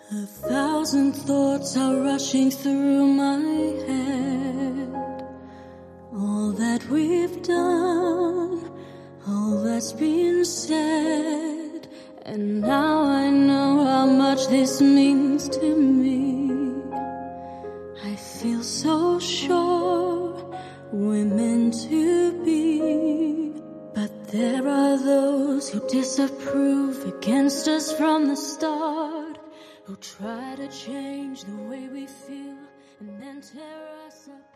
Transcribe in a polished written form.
1,000 thoughts are rushing through my head. All that we've done, all that's been said, and now I know how much this means to me. I feel so sure we're meant to be, but there are those who disapprove against us from the start, who try to change the way we feel and then tear us apart.